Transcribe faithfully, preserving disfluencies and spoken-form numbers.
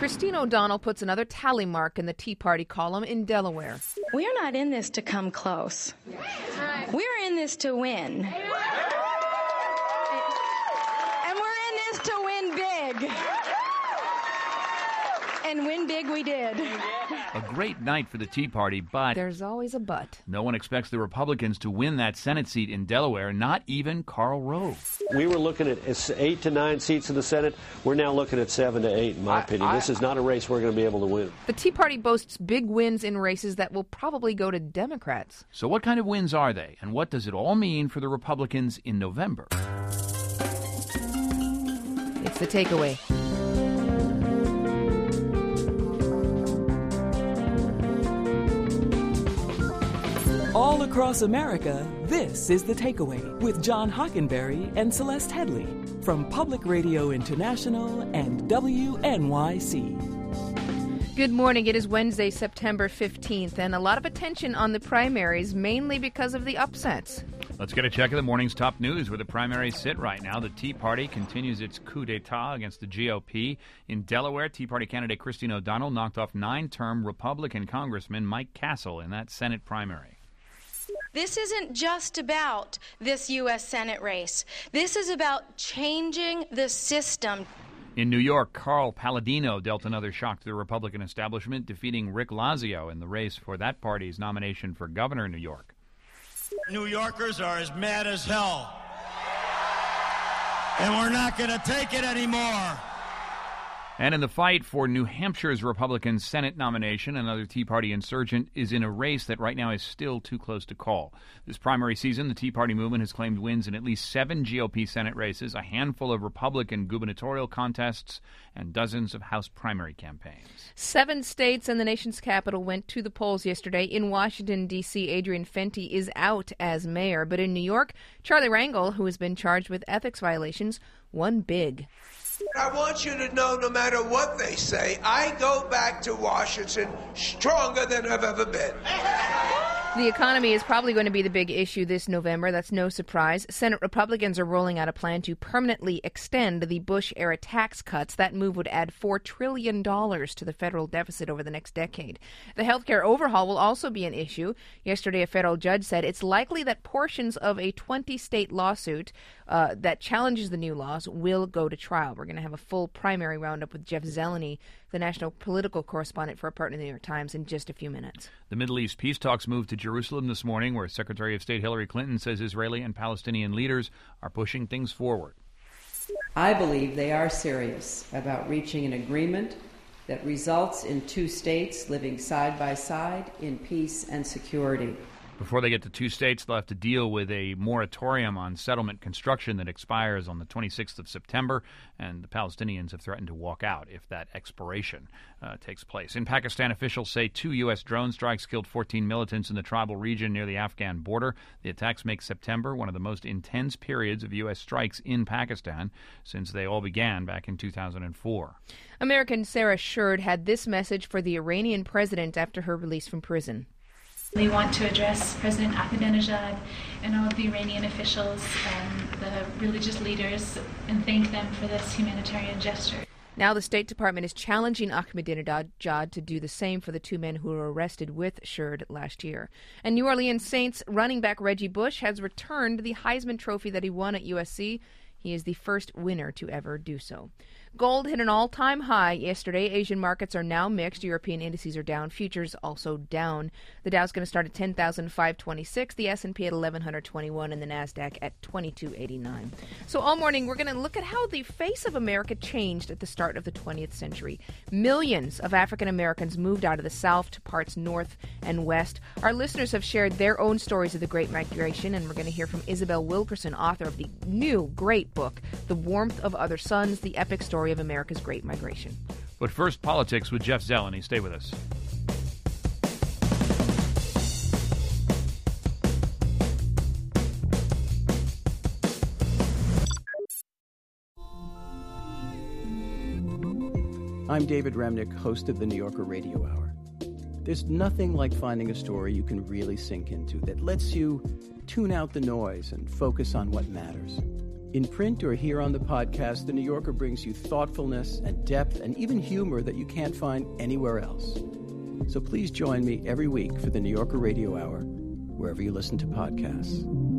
Christine O'Donnell puts another tally mark in the Tea Party column in Delaware. We are not in this to come close. We're in this to win. And we're in this to win big. And win big we did. A great night for the Tea Party, but there's always a but. No one expects the Republicans to win that Senate seat in Delaware, not even Karl Rove. We were looking at eight to nine seats in the Senate. We're now looking at seven to eight, in my I, opinion. I, this is not a race we're going to be able to win. The Tea Party boasts big wins in races that will probably go to Democrats. So what kind of wins are they, and what does it all mean for the Republicans in November? It's the takeaway. All across America, this is The Takeaway with John Hockenberry and Celeste Headley from Public Radio International and W N Y C. Good morning. It is Wednesday, September fifteenth, and a lot of attention on the primaries, mainly because of the upsets. Let's get a check of the morning's top news where the primaries sit right now. The Tea Party continues its coup d'etat against the G O P. In Delaware, Tea Party candidate Christine O'Donnell knocked off nine-term Republican Congressman Mike Castle in that Senate primary. This isn't just about this U S Senate race. This is about changing the system. In New York, Carl Palladino dealt another shock to the Republican establishment, defeating Rick Lazio in the race for that party's nomination for governor in New York. New Yorkers are as mad as hell. And we're not going to take it anymore. And in the fight for New Hampshire's Republican Senate nomination, another Tea Party insurgent is in a race that right now is still too close to call. This primary season, the Tea Party movement has claimed wins in at least seven G O P Senate races, a handful of Republican gubernatorial contests, and dozens of House primary campaigns. Seven states and the nation's capital went to the polls yesterday. In Washington, D C, Adrian Fenty is out as mayor. But in New York, Charlie Rangel, who has been charged with ethics violations, won big. I want you to know, no matter what they say, I go back to Washington stronger than I've ever been. The economy is probably going to be the big issue this November. That's no surprise. Senate Republicans are rolling out a plan to permanently extend the Bush-era tax cuts. That move would add four trillion dollars to the federal deficit over the next decade. The healthcare overhaul will also be an issue. Yesterday, a federal judge said it's likely that portions of a twenty-state lawsuit uh, that challenges the new laws will go to trial. We're going to have a full primary roundup with Jeff Zeleny, the national political correspondent for our partner, the New York Times, in just a few minutes. The Middle East peace talks moved to Jerusalem this morning, where Secretary of State Hillary Clinton says Israeli and Palestinian leaders are pushing things forward. I believe they are serious about reaching an agreement that results in two states living side by side in peace and security. Before they get to two states, they'll have to deal with a moratorium on settlement construction that expires on the twenty-sixth of September, and the Palestinians have threatened to walk out if that expiration uh, takes place. In Pakistan, officials say two U S drone strikes killed fourteen militants in the tribal region near the Afghan border. The attacks make September one of the most intense periods of U S strikes in Pakistan since they all began back in two thousand four. American Sarah Shurd had this message for the Iranian president after her release from prison. They want to address President Ahmadinejad and all of the Iranian officials and the religious leaders and thank them for this humanitarian gesture. Now the State Department is challenging Ahmadinejad to do the same for the two men who were arrested with Shurd last year. And New Orleans Saints running back Reggie Bush has returned the Heisman Trophy that he won at U S C. He is the first winner to ever do so. Gold hit an all-time high yesterday. Asian markets are now mixed. European indices are down. Futures also down. The Dow's going to start at ten thousand five hundred twenty-six, the S and P at eleven twenty-one, and the NASDAQ at twenty-two eighty-nine. So all morning, we're going to look at how the face of America changed at the start of the twentieth century. Millions of African Americans moved out of the South to parts north and west. Our listeners have shared their own stories of the Great Migration, and we're going to hear from Isabel Wilkerson, author of the new great book, The Warmth of Other Suns, the epic story of America's Great Migration. But first, politics with Jeff Zeleny. Stay with us. I'm David Remnick, host of the New Yorker Radio Hour. There's nothing like finding a story you can really sink into that lets you tune out the noise and focus on what matters. In print or here on the podcast, The New Yorker brings you thoughtfulness and depth and even humor that you can't find anywhere else. So please join me every week for The New Yorker Radio Hour, wherever you listen to podcasts.